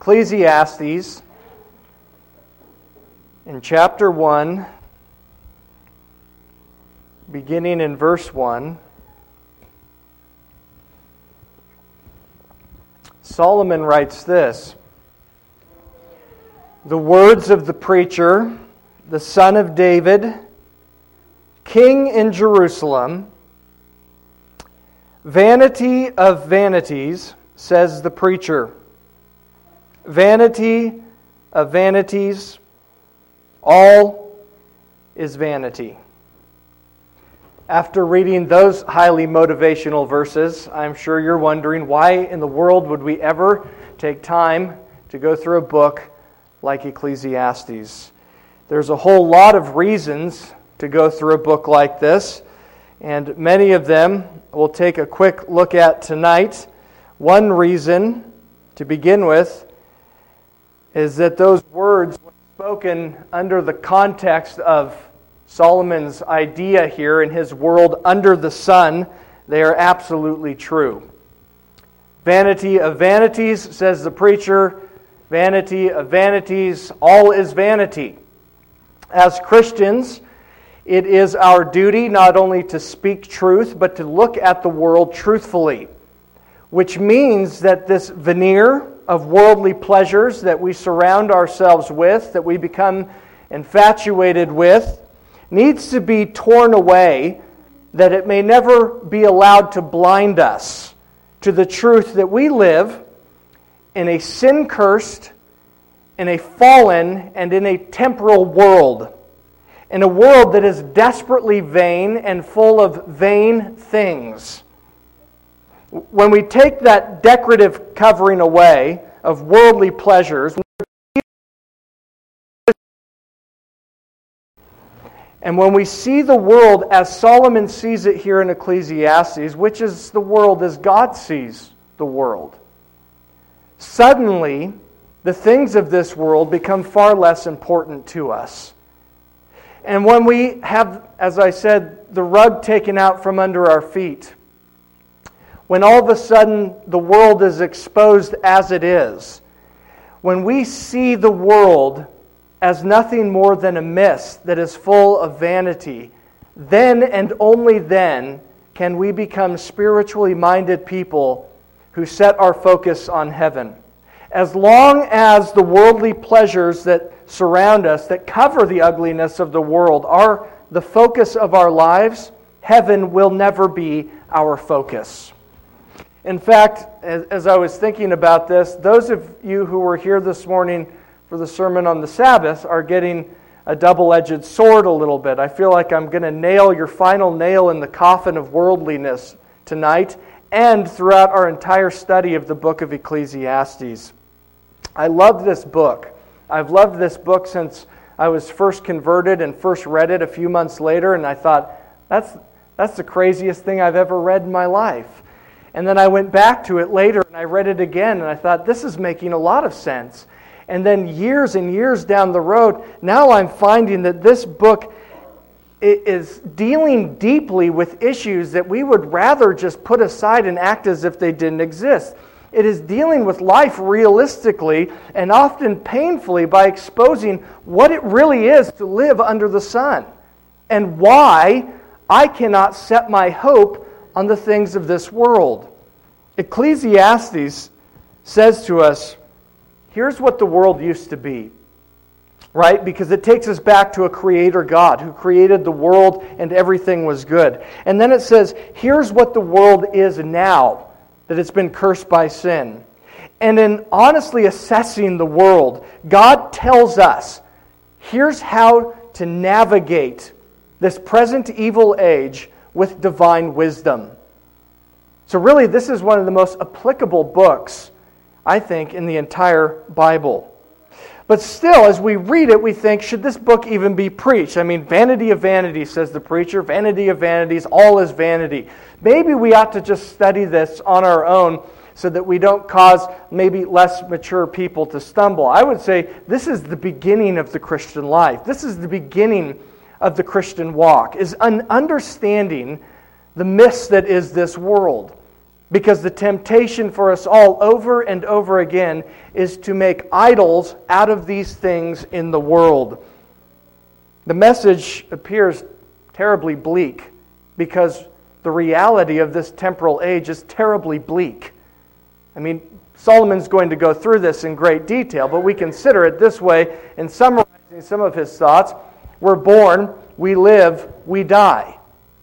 Ecclesiastes, in chapter 1, beginning in verse 1, Solomon writes this: "The words of the preacher, the son of David, king in Jerusalem, vanity of vanities, says the preacher. Vanity of vanities, all is vanity." After reading those highly motivational verses, I'm sure you're wondering, why in the world would we ever take time to go through a book like Ecclesiastes? There's a whole lot of reasons to go through a book like this, and many of them we'll take a quick look at tonight. One reason, to begin with, is that those words, when spoken under the context of Solomon's idea here in his world under the sun, they are absolutely true. Vanity of vanities, says the preacher. Vanity of vanities, all is vanity. As Christians, it is our duty not only to speak truth, but to look at the world truthfully, which means that this veneer of worldly pleasures that we surround ourselves with, that we become infatuated with, needs to be torn away, that it may never be allowed to blind us to the truth that we live in a sin-cursed, in a fallen, and in a temporal world. In a world that is desperately vain and full of vain things. When we take that decorative covering away of worldly pleasures, and when we see the world as Solomon sees it here in Ecclesiastes, which is the world as God sees the world, suddenly the things of this world become far less important to us. And when we have, as I said, the rug taken out from under our feet, when all of a sudden the world is exposed as it is, when we see the world as nothing more than a mist that is full of vanity, then and only then can we become spiritually minded people who set our focus on heaven. As long as the worldly pleasures that surround us, that cover the ugliness of the world, are the focus of our lives, heaven will never be our focus. In fact, as I was thinking about this, those of you who were here this morning for the sermon on the Sabbath are getting a double-edged sword a little bit. I feel like I'm going to nail your final nail in the coffin of worldliness tonight and throughout our entire study of the book of Ecclesiastes. I love this book. I've loved this book since I was first converted and first read it a few months later, and I thought, that's the craziest thing I've ever read in my life. And then I went back to it later and I read it again, and I thought, this is making a lot of sense. And then years and years down the road, now I'm finding that this book is dealing deeply with issues that we would rather just put aside and act as if they didn't exist. It is dealing with life realistically and often painfully by exposing what it really is to live under the sun and why I cannot set my hope on the things of this world. Ecclesiastes says to us, here's what the world used to be, right? Because it takes us back to a creator God who created the world and everything was good. And then it says, here's what the world is now, that it's been cursed by sin. And in honestly assessing the world, God tells us, here's how to navigate this present evil age with divine wisdom. So really, this is one of the most applicable books, I think, in the entire Bible. But still, as we read it, we think, should this book even be preached? I mean, vanity of vanities, says the preacher. Vanity of vanities, all is vanity. Maybe we ought to just study this on our own so that we don't cause maybe less mature people to stumble. I would say this is the beginning of the Christian life. This is the beginning of the Christian walk, is an understanding the mist that is this world. Because the temptation for us all over and over again is to make idols out of these things in the world. The message appears terribly bleak because the reality of this temporal age is terribly bleak. I mean, Solomon's going to go through this in great detail, but we consider it this way in summarizing some of his thoughts. We're born, we live, we die.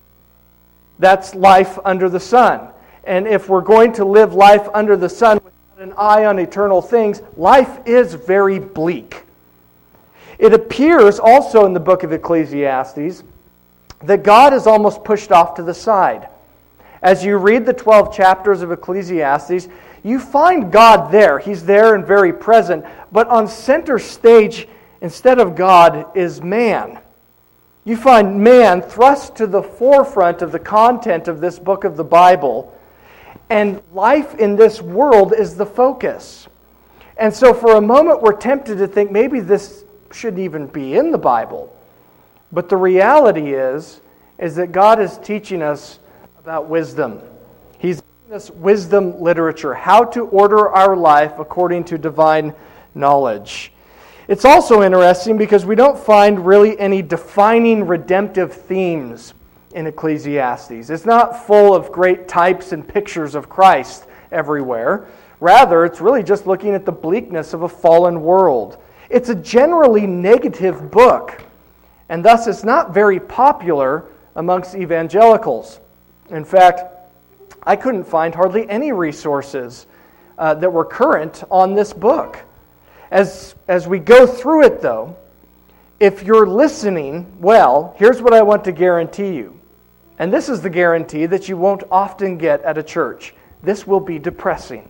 That's life under the sun. And if we're going to live life under the sun without an eye on eternal things, life is very bleak. It appears also in the book of Ecclesiastes that God is almost pushed off to the side. As you read the 12 chapters of Ecclesiastes, you find God there. He's there and very present. But on center stage, instead of God, is man. You find man thrust to the forefront of the content of this book of the Bible. And life in this world is the focus. And so for a moment we're tempted to think maybe this shouldn't even be in the Bible. But the reality is that God is teaching us about wisdom. He's giving us wisdom literature, how to order our life according to divine knowledge. It's also interesting because we don't find really any defining redemptive themes in Ecclesiastes. It's not full of great types and pictures of Christ everywhere. Rather, it's really just looking at the bleakness of a fallen world. It's a generally negative book, and thus it's not very popular amongst evangelicals. In fact, I couldn't find hardly any resources that were current on this book. As we go through it, though, if you're listening well, here's what I want to guarantee you. And this is the guarantee that you won't often get at a church. This will be depressing.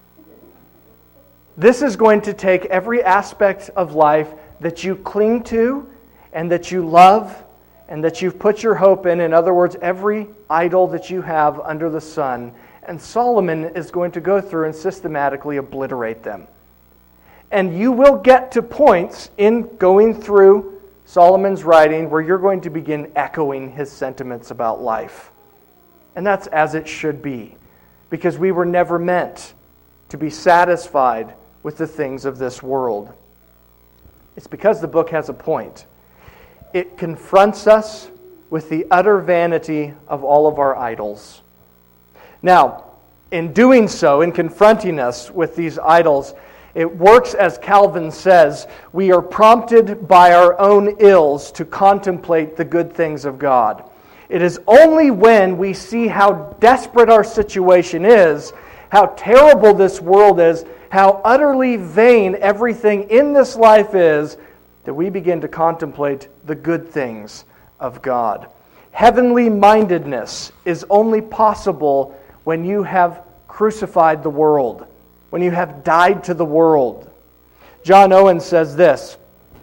This is going to take every aspect of life that you cling to and that you love and that you've put your hope in. In other words, every idol that you have under the sun. And Solomon is going to go through and systematically obliterate them. And you will get to points in going through Solomon's writing where you're going to begin echoing his sentiments about life. And that's as it should be, because we were never meant to be satisfied with the things of this world. It's because the book has a point. It confronts us with the utter vanity of all of our idols. Now, in doing so, in confronting us with these idols, it works as Calvin says, we are prompted by our own ills to contemplate the good things of God. It is only when we see how desperate our situation is, how terrible this world is, how utterly vain everything in this life is, that we begin to contemplate the good things of God. Heavenly mindedness is only possible when you have crucified the world, when you have died to the world. John Owen says this,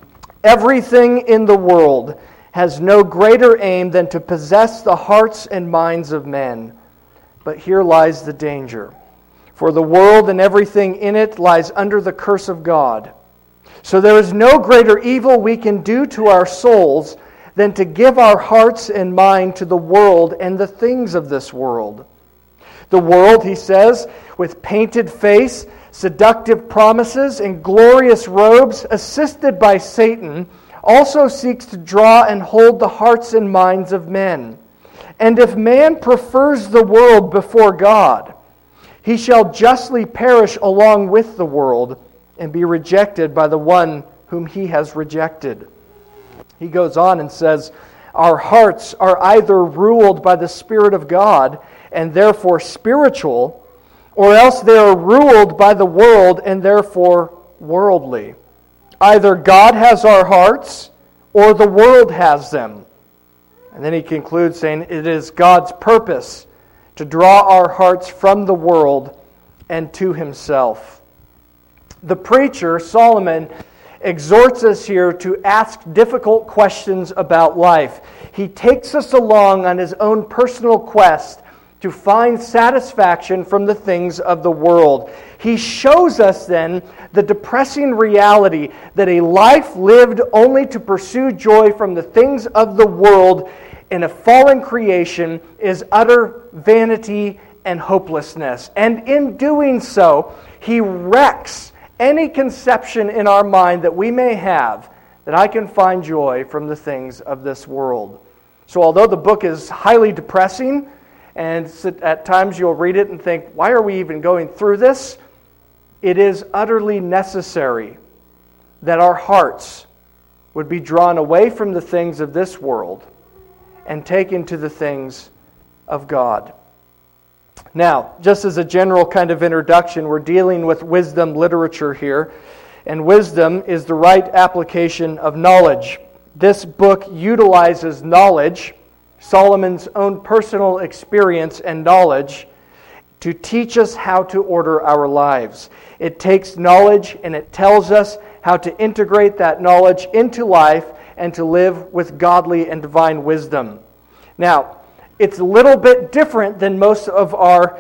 everything in the world has no greater aim than to possess the hearts and minds of men. But here lies the danger. For the world and everything in it lies under the curse of God. So there is no greater evil we can do to our souls than to give our hearts and mind to the world and the things of this world. The world, he says, with painted face, seductive promises, and glorious robes, assisted by Satan, also seeks to draw and hold the hearts and minds of men. And if man prefers the world before God, he shall justly perish along with the world and be rejected by the one whom he has rejected. He goes on and says, our hearts are either ruled by the Spirit of God and therefore spiritual, or else they are ruled by the world and therefore worldly. Either God has our hearts or the world has them. And then he concludes saying, it is God's purpose to draw our hearts from the world and to himself. The preacher, Solomon, exhorts us here to ask difficult questions about life. He takes us along on his own personal quest to find satisfaction from the things of the world. He shows us then the depressing reality that a life lived only to pursue joy from the things of the world in a fallen creation is utter vanity and hopelessness. And in doing so, he wrecks any conception in our mind that we may have that I can find joy from the things of this world. So although the book is highly depressing, and at times you'll read it and think, why are we even going through this? It is utterly necessary that our hearts would be drawn away from the things of this world and taken to the things of God. Now, just as a general kind of introduction, we're dealing with wisdom literature here, and wisdom is the right application of knowledge. This book utilizes knowledge, Solomon's own personal experience and knowledge, to teach us how to order our lives. It takes knowledge and it tells us how to integrate that knowledge into life and to live with godly and divine wisdom. Now, it's a little bit different than most of our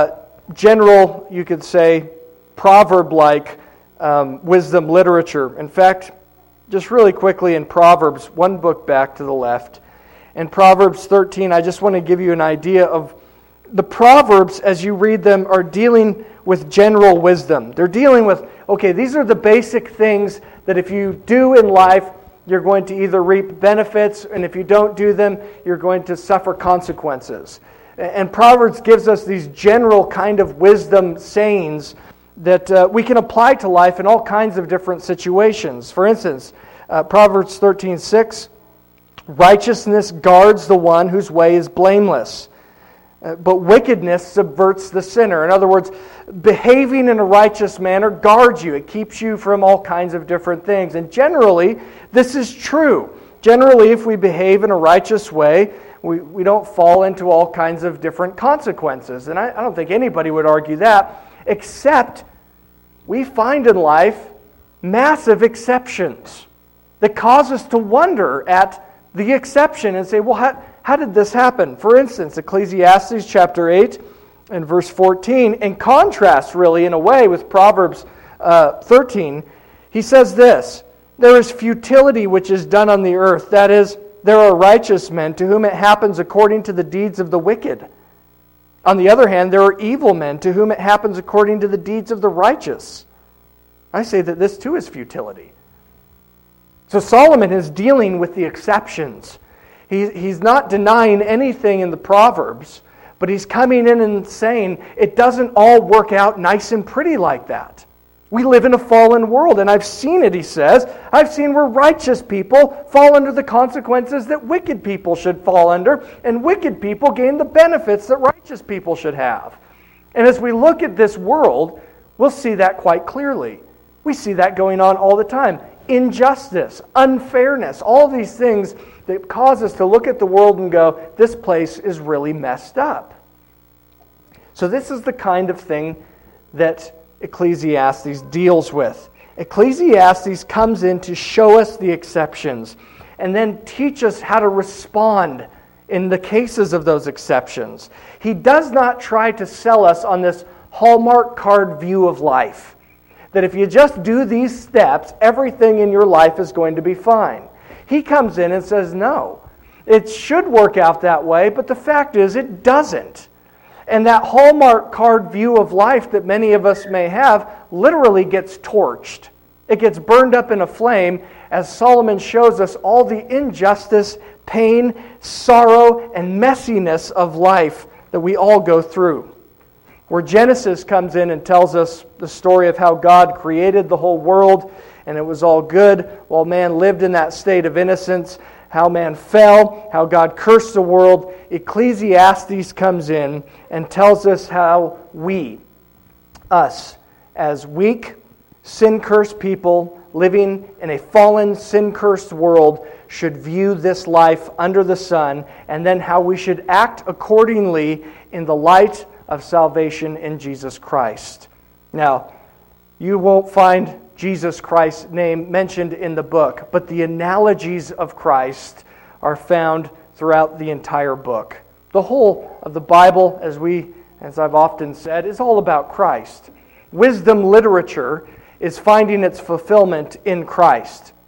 general, you could say, proverb-like wisdom literature. In fact, just really quickly in Proverbs, one book back to the left, in Proverbs 13, I just want to give you an idea of the Proverbs, as you read them, are dealing with general wisdom. They're dealing with, okay, these are the basic things that if you do in life, you're going to either reap benefits, and if you don't do them, you're going to suffer consequences. And Proverbs gives us these general kind of wisdom sayings that we can apply to life in all kinds of different situations. For instance, Proverbs 13:6, righteousness guards the one whose way is blameless, but wickedness subverts the sinner. In other words, behaving in a righteous manner guards you. It keeps you from all kinds of different things. And generally, this is true. Generally, if we behave in a righteous way, we don't fall into all kinds of different consequences. And I don't think anybody would argue that, except we find in life massive exceptions that cause us to wonder at the exception and say, well, how did this happen? For instance, Ecclesiastes chapter 8 and verse 14, in contrast really in a way with Proverbs 13, he says this, there is futility which is done on the earth, that is, there are righteous men to whom it happens according to the deeds of the wicked. On the other hand, there are evil men to whom it happens according to the deeds of the righteous. I say that this too is futility. So Solomon is dealing with the exceptions. He's not denying anything in the Proverbs, but he's coming in and saying it doesn't all work out nice and pretty like that. We live in a fallen world, and I've seen it, he says. I've seen where righteous people fall under the consequences that wicked people should fall under, and wicked people gain the benefits that righteous people should have. And as we look at this world, we'll see that quite clearly. We see that going on all the time. Injustice, unfairness, all these things that cause us to look at the world and go, this place is really messed up. So this is the kind of thing that Ecclesiastes deals with. Ecclesiastes comes in to show us the exceptions and then teach us how to respond in the cases of those exceptions. He does not try to sell us on this Hallmark card view of life, that if you just do these steps, everything in your life is going to be fine. He comes in and says, no, it should work out that way, but the fact is it doesn't. And that Hallmark card view of life that many of us may have literally gets torched. It gets burned up in a flame as Solomon shows us all the injustice, pain, sorrow, and messiness of life that we all go through. Where Genesis comes in and tells us the story of how God created the whole world and it was all good while man lived in that state of innocence, how man fell, how God cursed the world. Ecclesiastes comes in and tells us how we, us, as weak, sin-cursed people living in a fallen, sin-cursed world, should view this life under the sun, and then how we should act accordingly in the light of salvation in Jesus Christ. Now, you won't find Jesus Christ's name mentioned in the book, but the analogies of Christ are found throughout the entire book. The whole of the Bible, as I've often said, is all about Christ. Wisdom literature is finding its fulfillment in Christ.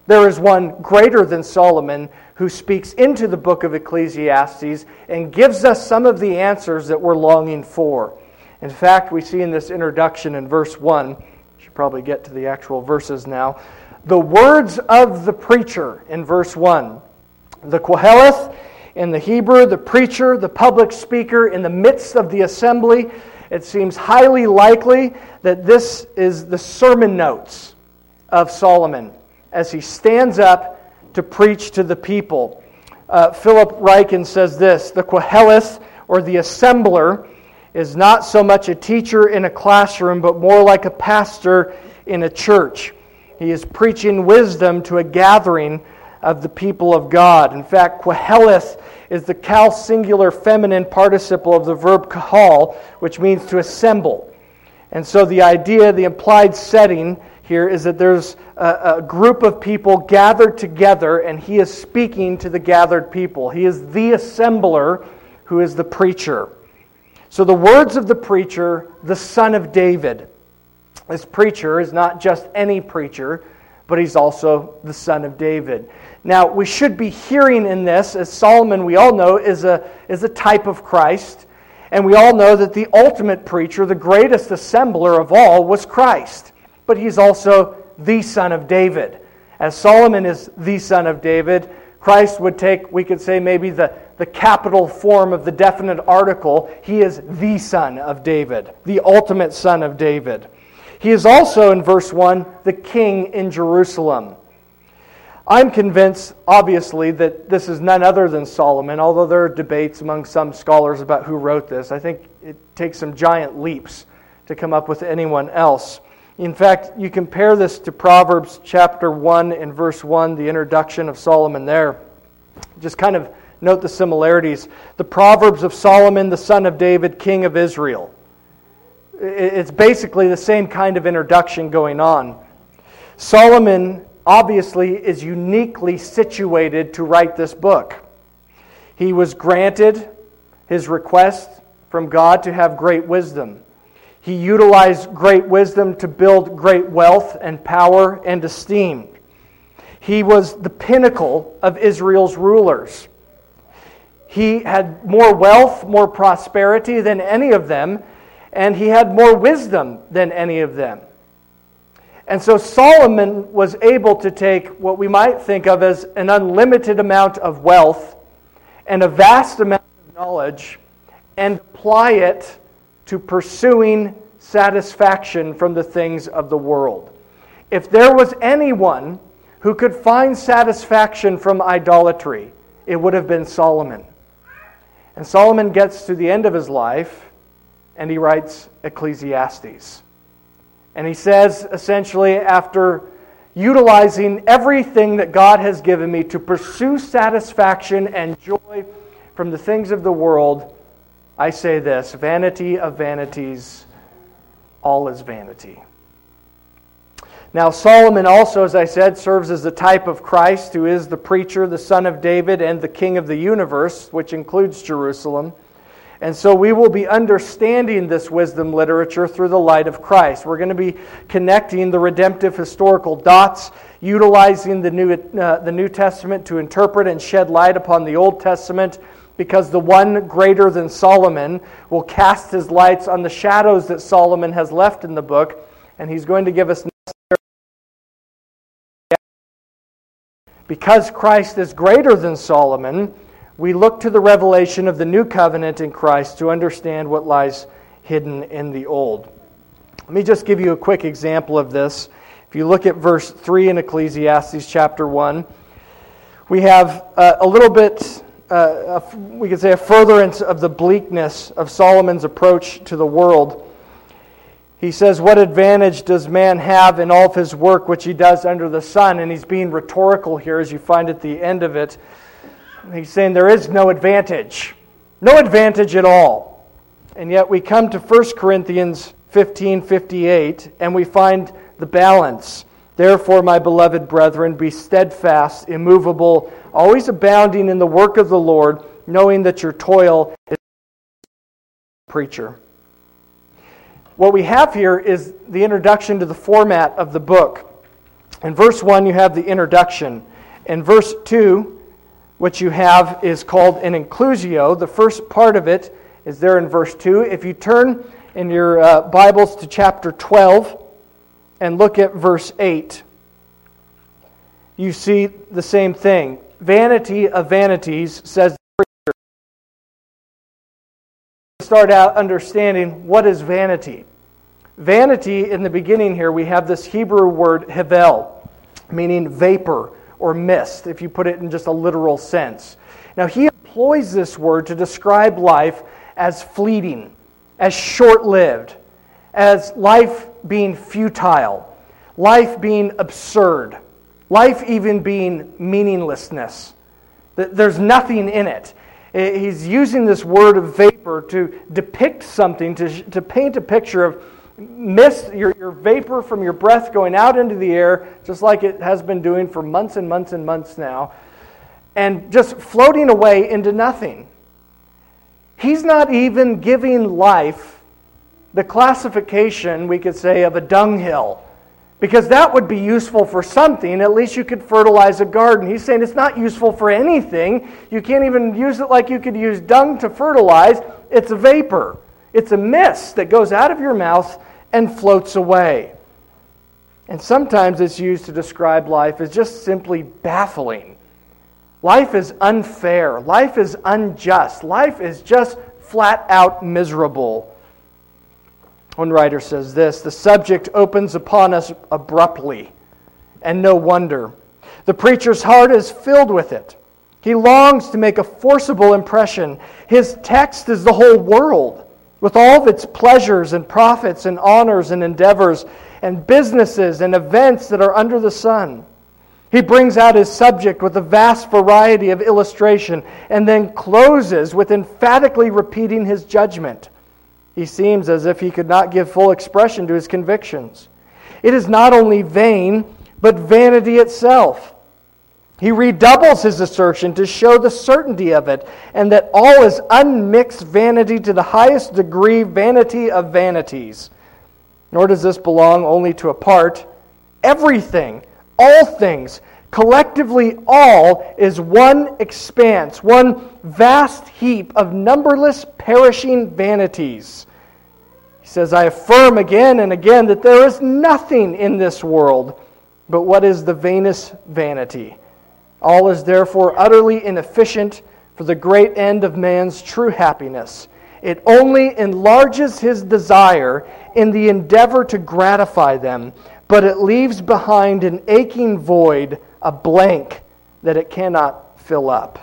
there is one greater than Solomon who speaks into the book of Ecclesiastes and gives us some of the answers that we're longing for. In fact, we see in this introduction in verse 1, should probably get to the actual verses now, the words of the preacher in verse 1. The Qoheleth in the Hebrew, the preacher, the public speaker in the midst of the assembly. It seems highly likely that this is the sermon notes of Solomon as he stands up to preach to the people. Philip Ryken says this: the Qoheleth, or the assembler, is not so much a teacher in a classroom, but more like a pastor in a church. He is preaching wisdom to a gathering of the people of God. In fact, Qoheleth is the Qal singular feminine participle of the verb kahal, which means to assemble. And so the idea, the implied setting here is that there's a group of people gathered together and he is speaking to the gathered people. He is the assembler who is the preacher. So the words of the preacher, the son of David. This preacher is not just any preacher, but he's also the son of David. Now, we should be hearing in this, as Solomon, we all know, is a type of Christ. And we all know that the ultimate preacher, the greatest assembler of all, was Christ. But he's also the son of David. As Solomon is the son of David, Christ would take, we could say maybe the capital form of the definite article. He is the son of David, the ultimate son of David. He is also, in verse 1, the king in Jerusalem. I'm convinced, obviously, that this is none other than Solomon, although there are debates among some scholars about who wrote this. I think it takes some giant leaps to come up with anyone else. In fact, you compare this to Proverbs chapter 1 and verse 1, the introduction of Solomon there. Just kind of note the similarities. The Proverbs of Solomon, the son of David, king of Israel. It's basically the same kind of introduction going on. Solomon obviously is uniquely situated to write this book. He was granted his request from God to have great wisdom. He utilized great wisdom to build great wealth and power and esteem. He was the pinnacle of Israel's rulers. He had more wealth, more prosperity than any of them, and he had more wisdom than any of them. And so Solomon was able to take what we might think of as an unlimited amount of wealth and a vast amount of knowledge and apply it to pursuing satisfaction from the things of the world. If there was anyone who could find satisfaction from idolatry, it would have been Solomon. And Solomon gets to the end of his life and he writes Ecclesiastes. And he says, essentially, after utilizing everything that God has given me to pursue satisfaction and joy from the things of the world, I say this: vanity of vanities, all is vanity. Now, Solomon also, as I said, serves as the type of Christ, who is the preacher, the son of David, and the king of the universe, which includes Jerusalem. And so we will be understanding this wisdom literature through the light of Christ. We're going to be connecting the redemptive historical dots, utilizing the New Testament to interpret and shed light upon the Old Testament, because the one greater than Solomon will cast his lights on the shadows that Solomon has left in the book, and he's going to give us necessary. Because Christ is greater than Solomon, we look to the revelation of the new covenant in Christ to understand what lies hidden in the old. Let me just give you a quick example of this. If you look at verse 3 in Ecclesiastes chapter 1, we have a little bit, we could say, a furtherance of the bleakness of Solomon's approach to the world. He says, "What advantage does man have in all of his work which he does under the sun?" And he's being rhetorical here, as you find at the end of it. He's saying there is no advantage. No advantage at all. And yet we come to 1 Corinthians 15:58 and we find the balance. "Therefore, my beloved brethren, be steadfast, immovable, always abounding in the work of the Lord, knowing that your toil is preacher." What we have here is the introduction to the format of the book. In verse 1, you have the introduction. In verse 2, what you have is called an inclusio. The first part of it is there in verse 2. If you turn in your Bibles to chapter 12 and look at verse 8, you see the same thing. Vanity of vanities, says the preacher. Start out understanding what is vanity. Vanity, in the beginning here, we have this Hebrew word hevel, meaning vapor or mist, if you put it in just a literal sense. Now, he employs this word to describe life as fleeting, as short-lived, as life being futile, life being absurd, life even being meaninglessness. There's nothing in it. He's using this word of vapor to depict something, to paint a picture of mist, your vapor from your breath going out into the air, just like it has been doing for months and months and months now, and just floating away into nothing. He's not even giving life the classification, we could say, of a dunghill, because that would be useful for something. At least you could fertilize a garden. He's saying it's not useful for anything. You can't even use it like you could use dung to fertilize. It's a vapor. It's a mist that goes out of your mouth and floats away. And sometimes it's used to describe life as just simply baffling. Life is unfair. Life is unjust. Life is just flat out miserable. One writer says this: the subject opens upon us abruptly, and no wonder. The preacher's heart is filled with it. He longs to make a forcible impression. His text is the whole world, with all of its pleasures and profits and honors and endeavors and businesses and events that are under the sun. He brings out his subject with a vast variety of illustration and then closes with emphatically repeating his judgment. He seems as if he could not give full expression to his convictions. It is not only vain, but vanity itself. He redoubles his assertion to show the certainty of it, and that all is unmixed vanity to the highest degree, vanity of vanities. Nor does this belong only to a part. Everything, all things, collectively all, is one expanse, one vast heap of numberless perishing vanities. He says, I affirm again and again that there is nothing in this world but what is the vainest vanity. All is therefore utterly inefficient for the great end of man's true happiness. It only enlarges his desire in the endeavor to gratify them, but it leaves behind an aching void, a blank that it cannot fill up.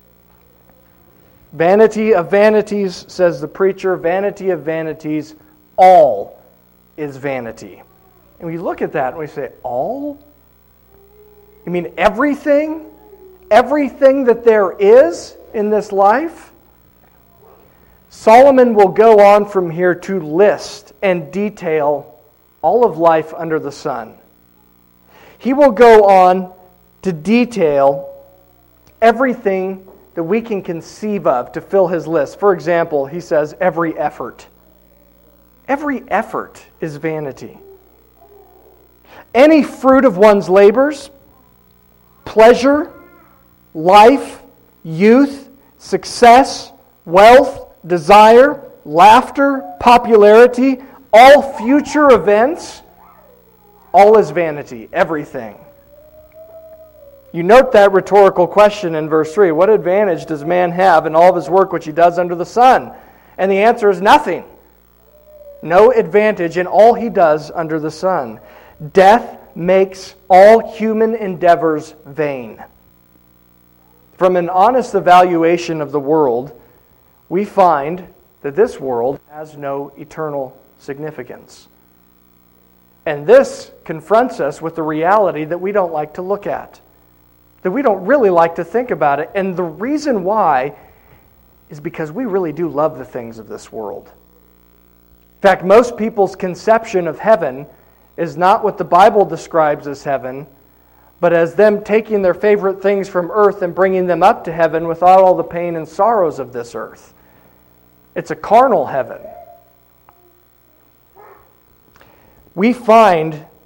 Vanity of vanities, says the preacher, vanity of vanities, all is vanity. And we look at that and we say, all? You mean everything? Everything that there is in this life? Solomon will go on from here to list and detail all of life under the sun. He will go on to detail everything that we can conceive of to fill his list. For example, he says every effort. Every effort is vanity. Any fruit of one's labors, pleasure, life, youth, success, wealth, desire, laughter, popularity, all future events, all is vanity, everything. You note that rhetorical question in verse 3. What advantage does man have in all of his work which he does under the sun? And the answer is nothing. No advantage in all he does under the sun. Death makes all human endeavors vain. From an honest evaluation of the world, we find that this world has no eternal significance. And this confronts us with the reality that we don't like to look at, that we don't really like to think about it. And the reason why is because we really do love the things of this world. In fact, most people's conception of heaven is not what the Bible describes as heaven, but as them taking their favorite things from earth and bringing them up to heaven without all the pain and sorrows of this earth. It's a carnal heaven. We find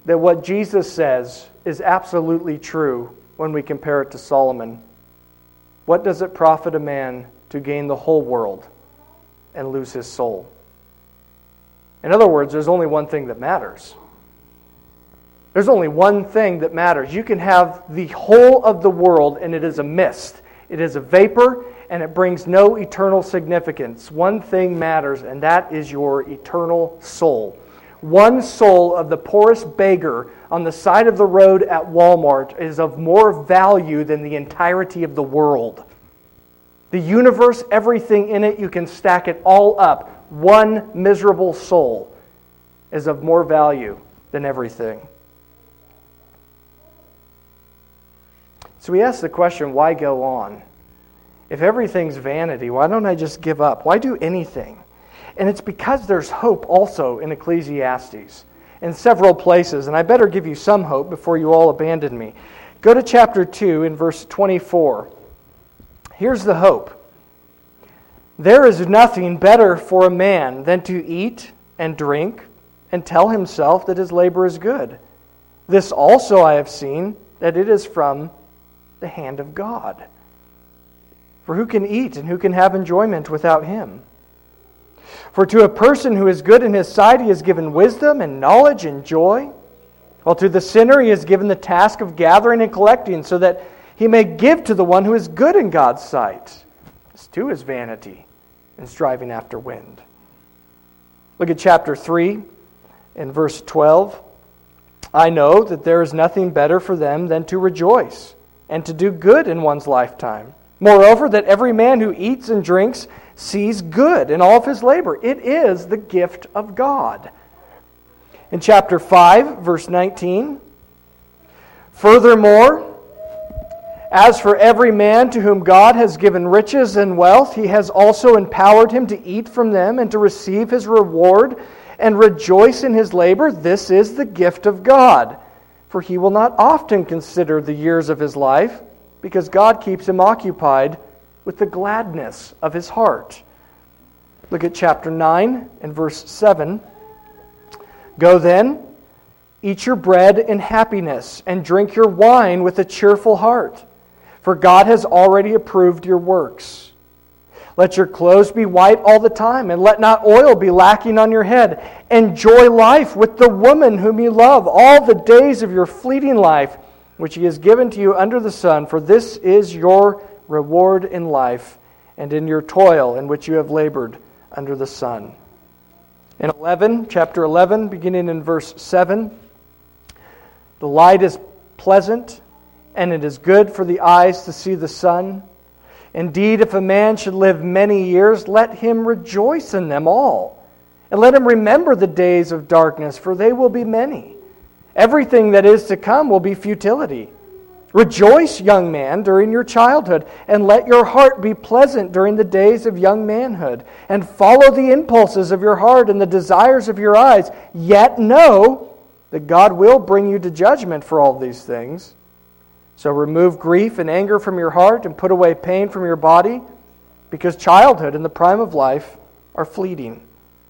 that what Jesus says is absolutely true when we compare it to Solomon. What does it profit a man to gain the whole world and lose his soul? In other words, there's only one thing that matters. There's only one thing that matters. You can have the whole of the world and it is a mist. It is a vapor and it brings no eternal significance. One thing matters, and that is your eternal soul. One soul of the poorest beggar on the side of the road at Walmart is of more value than the entirety of the world. The universe, everything in it, you can stack it all up. One miserable soul is of more value than everything. So we ask the question, why go on? If everything's vanity, why don't I just give up? Why do anything? And it's because there's hope also in Ecclesiastes in several places. And I better give you some hope before you all abandon me. Go to chapter 2 in verse 24. Here's the hope. There is nothing better for a man than to eat and drink and tell himself that his labor is good. This also I have seen, that it is from the hand of God. For who can eat and who can have enjoyment without him? For to a person who is good in his sight he has given wisdom and knowledge and joy, while to the sinner he has given the task of gathering and collecting, so that he may give to the one who is good in God's sight. This too is vanity and striving after wind. Look at chapter 3 and verse 12. I know that there is nothing better for them than to rejoice and to do good in one's lifetime. Moreover, that every man who eats and drinks sees good in all of his labor. It is the gift of God. In chapter 5, verse 19, furthermore, as for every man to whom God has given riches and wealth, he has also empowered him to eat from them and to receive his reward and rejoice in his labor. This is the gift of God. For he will not often consider the years of his life, because God keeps him occupied with the gladness of his heart. Look at chapter 9 and verse 7. Go then, eat your bread in happiness, and drink your wine with a cheerful heart, for God has already approved your works. Let your clothes be white all the time, and let not oil be lacking on your head. Enjoy life with the woman whom you love all the days of your fleeting life, which he has given to you under the sun, for this is your reward in life, and in your toil in which you have labored under the sun. In chapter 11, beginning in verse 7, the light is pleasant, and it is good for the eyes to see the sun. Indeed, if a man should live many years, let him rejoice in them all, and let him remember the days of darkness, for they will be many. Everything that is to come will be futility. Rejoice, young man, during your childhood, and let your heart be pleasant during the days of young manhood, and follow the impulses of your heart and the desires of your eyes. Yet know that God will bring you to judgment for all these things. So remove grief and anger from your heart, and put away pain from your body, because childhood and the prime of life are fleeting.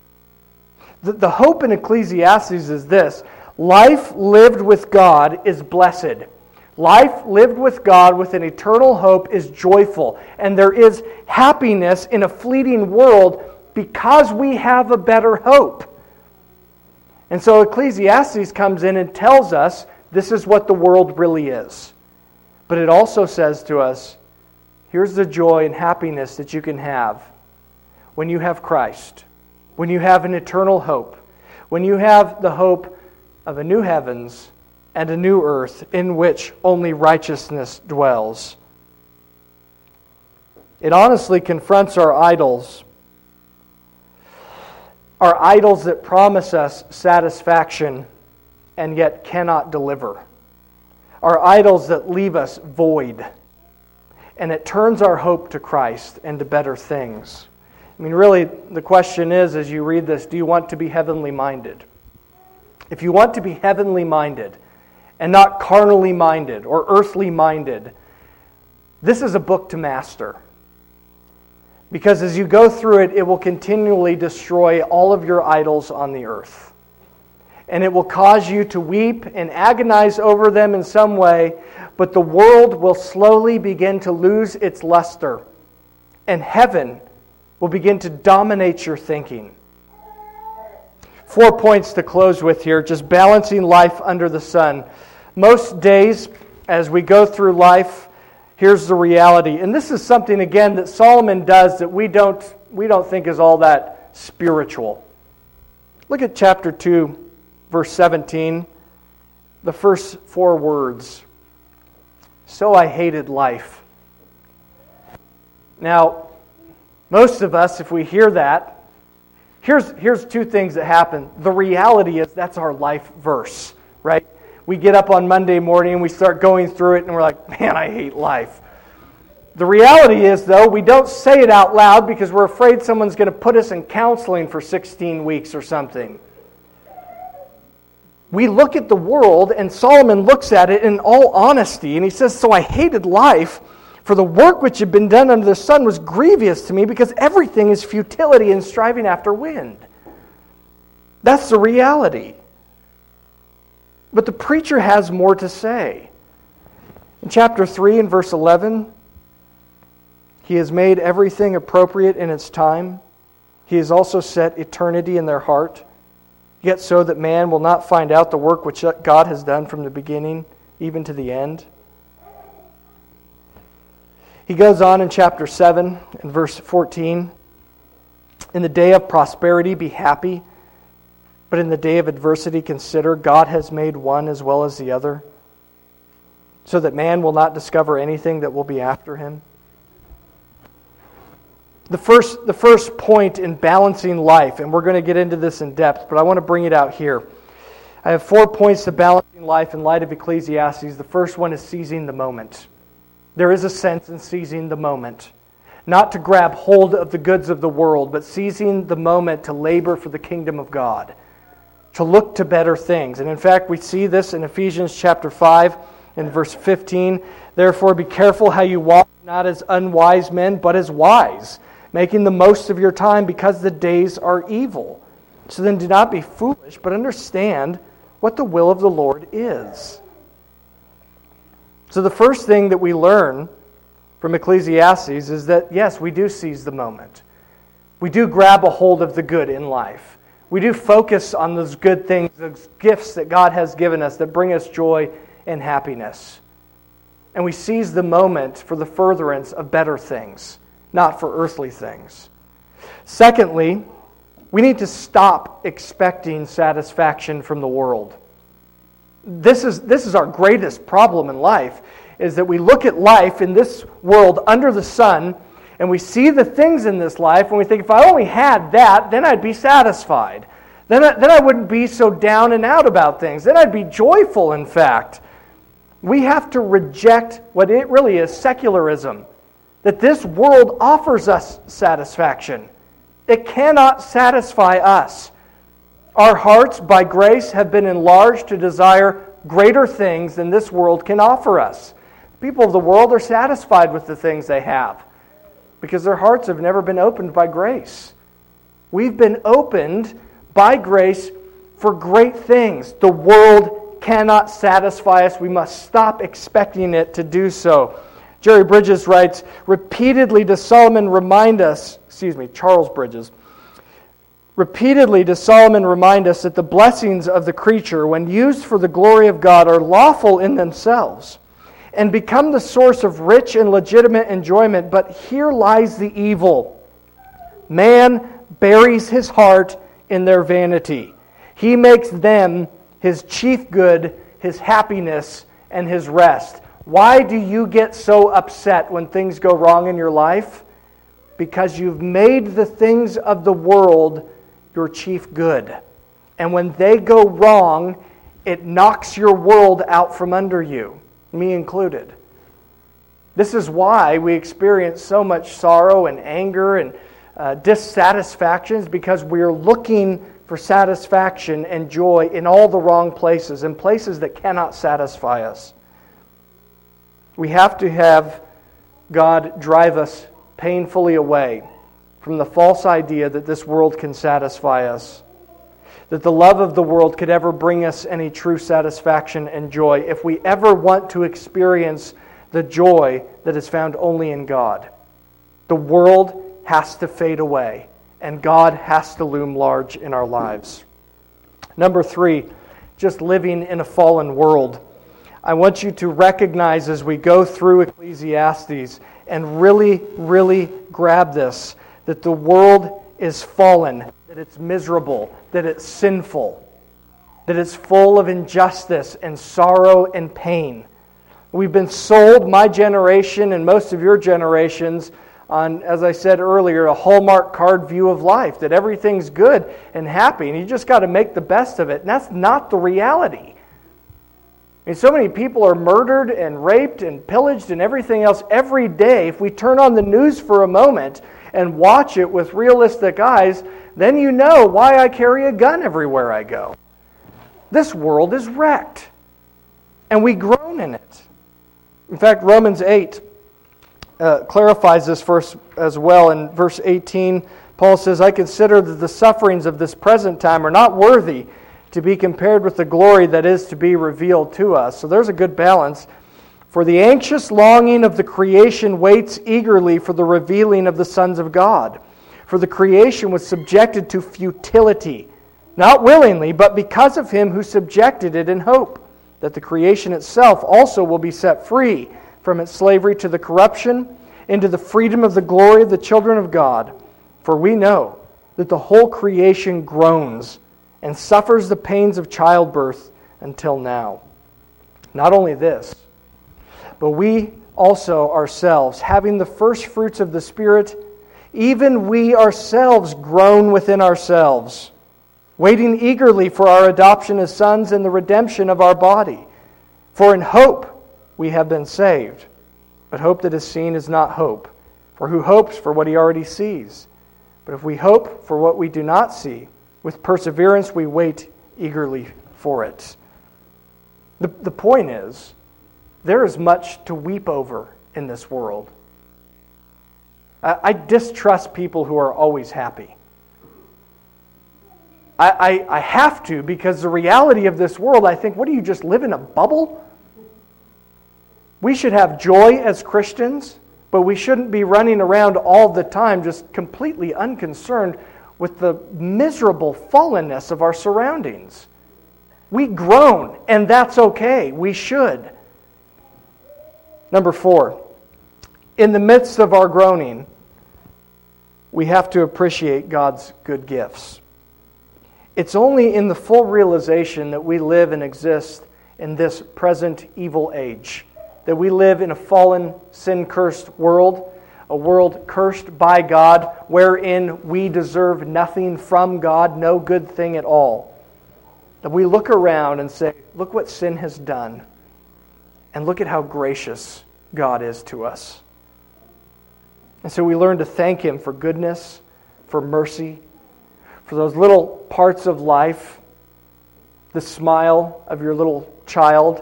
The hope in Ecclesiastes is this: life lived with God is blessed. Life lived with God with an eternal hope is joyful. And there is happiness in a fleeting world because we have a better hope. And so Ecclesiastes comes in and tells us this is what the world really is. But it also says to us, here's the joy and happiness that you can have when you have Christ, when you have an eternal hope, when you have the hope of a new heavens and a new earth in which only righteousness dwells. It honestly confronts our idols that promise us satisfaction and yet cannot deliver. Our idols that leave us void. And it turns our hope to Christ and to better things. I mean, really, the question is, as you read this, do you want to be heavenly minded? If you want to be heavenly minded and not carnally minded or earthly minded, this is a book to master. Because as you go through it, it will continually destroy all of your idols on the earth. and it will cause you to weep and agonize over them in some way, but the world will slowly begin to lose its luster, and heaven will begin to dominate your thinking. 4 points to close with here, just balancing life under the sun. Most days, as we go through life, here's the reality. And this is something, again, that Solomon does that we don't think is all that spiritual. Look at chapter 2, verse 17, the first 4 words. So I hated life. Now, most of us, if we hear that, here's 2 things that happen. The reality is that's our life verse, right? We get up on Monday morning and we start going through it and we're like, man, I hate life. The reality is, though, we don't say it out loud because we're afraid someone's going to put us in counseling for 16 weeks or something. We look at the world, and Solomon looks at it in all honesty, and he says, so I hated life, for the work which had been done under the sun was grievous to me, because everything is futility and striving after wind. That's the reality. But the preacher has more to say. In chapter 3 and verse 11, he has made everything appropriate in its time. He has also set eternity in their heart, yet so that man will not find out the work which God has done from the beginning, even to the end. He goes on in chapter 7 and verse 14. In the day of prosperity be happy, but in the day of adversity consider God has made one as well as the other, so that man will not discover anything that will be after him. The first point in balancing life, and we're going to get into this in depth, but I want to bring it out here. I have 4 points to balancing life in light of Ecclesiastes. The first one is seizing the moment. There is a sense in seizing the moment. Not to grab hold of the goods of the world, but seizing the moment to labor for the kingdom of God. To look to better things. And in fact, we see this in Ephesians chapter 5 and verse 15. Therefore be careful how you walk, not as unwise men, but as wise, making the most of your time because the days are evil. So then do not be foolish, but understand what the will of the Lord is. So the first thing that we learn from Ecclesiastes is that, yes, we do seize the moment. We do grab a hold of the good in life. We do focus on those good things, those gifts that God has given us that bring us joy and happiness. And we seize the moment for the furtherance of better things, not for earthly things. Secondly, we need to stop expecting satisfaction from the world. This is our greatest problem in life, is that we look at life in this world under the sun, and we see the things in this life, and we think, if I only had that, then I'd be satisfied. Then I wouldn't be so down and out about things. Then I'd be joyful, in fact. We have to reject what it really is, secularism. That this world offers us satisfaction. It cannot satisfy us. Our hearts, by grace, have been enlarged to desire greater things than this world can offer us. People of the world are satisfied with the things they have because their hearts have never been opened by grace. We've been opened by grace for great things. The world cannot satisfy us. We must stop expecting it to do so. Jerry Bridges writes, repeatedly does Solomon remind us, Charles Bridges, repeatedly does Solomon remind us that the blessings of the creature, when used for the glory of God, are lawful in themselves and become the source of rich and legitimate enjoyment. But here lies the evil. Man buries his heart in their vanity. He makes them his chief good, his happiness, and his rest. Why do you get so upset when things go wrong in your life? Because you've made the things of the world your chief good. And when they go wrong, it knocks your world out from under you, me included. This is why we experience so much sorrow and anger and dissatisfactions, because we're looking for satisfaction and joy in all the wrong places, in places that cannot satisfy us. We have to have God drive us painfully away from the false idea that this world can satisfy us. that the love of the world could ever bring us any true satisfaction and joy, if we ever want to experience the joy that is found only in God. The world has to fade away, and God has to loom large in our lives. Number 3, just living in a fallen world. I want you to recognize as we go through Ecclesiastes and really, really grab this, that the world is fallen, that it's miserable, that it's sinful, that it's full of injustice and sorrow and pain. We've been sold, my generation and most of your generations, on, as I said earlier, a Hallmark card view of life, that everything's good and happy, and you just got to make the best of it. And that's not the reality. I mean, so many people are murdered and raped and pillaged and everything else every day. If we turn on the news for a moment and watch it with realistic eyes, then you know why I carry a gun everywhere I go. This world is wrecked, and we groan in it. In fact, Romans 8 clarifies this verse as well. In verse 18, Paul says, I consider that the sufferings of this present time are not worthy to be compared with the glory that is to be revealed to us. So there's a good balance. For the anxious longing of the creation waits eagerly for the revealing of the sons of God. For the creation was subjected to futility, not willingly, but because of him who subjected it in hope, that the creation itself also will be set free from its slavery to the corruption into the freedom of the glory of the children of God. For we know that the whole creation groans and suffers the pains of childbirth until now. Not only this, but we also ourselves, having the first fruits of the Spirit, even we ourselves groan within ourselves, waiting eagerly for our adoption as sons and the redemption of our body. For in hope we have been saved. But hope that is seen is not hope. For who hopes for what he already sees? But if we hope for what we do not see, with perseverance we wait eagerly for it. The point is, there is much to weep over in this world. I distrust people who are always happy. I have to, because the reality of this world, I think, what do you just live in a bubble? We should have joy as Christians, but we shouldn't be running around all the time just completely unconcerned with the miserable fallenness of our surroundings. We groan, and that's okay. We should. Number 4, in the midst of our groaning, we have to appreciate God's good gifts. It's only in the full realization that we live and exist in this present evil age, that we live in a fallen, sin-cursed world, a world cursed by God, wherein we deserve nothing from God, no good thing at all. That we look around and say, look what sin has done, and look at how gracious God is to us. And so we learn to thank Him for goodness, for mercy, for those little parts of life, the smile of your little child,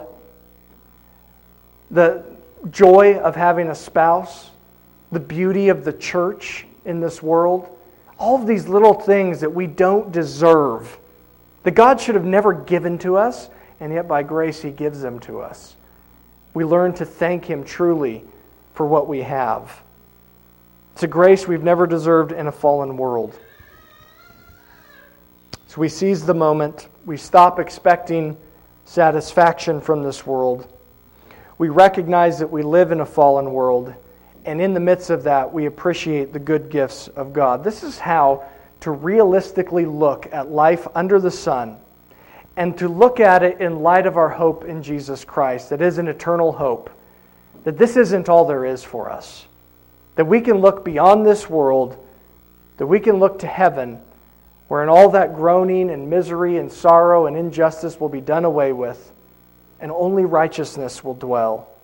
the joy of having a spouse, the beauty of the church in this world, all of these little things that we don't deserve, that God should have never given to us, and yet by grace He gives them to us. We learn to thank Him truly for what we have. It's a grace we've never deserved in a fallen world. So we seize the moment. We stop expecting satisfaction from this world. We recognize that we live in a fallen world, and in the midst of that, we appreciate the good gifts of God. This is how to realistically look at life under the sun, and to look at it in light of our hope in Jesus Christ, that is an eternal hope, that this isn't all there is for us, that we can look beyond this world, that we can look to heaven, wherein all that groaning and misery and sorrow and injustice will be done away with, and only righteousness will dwell.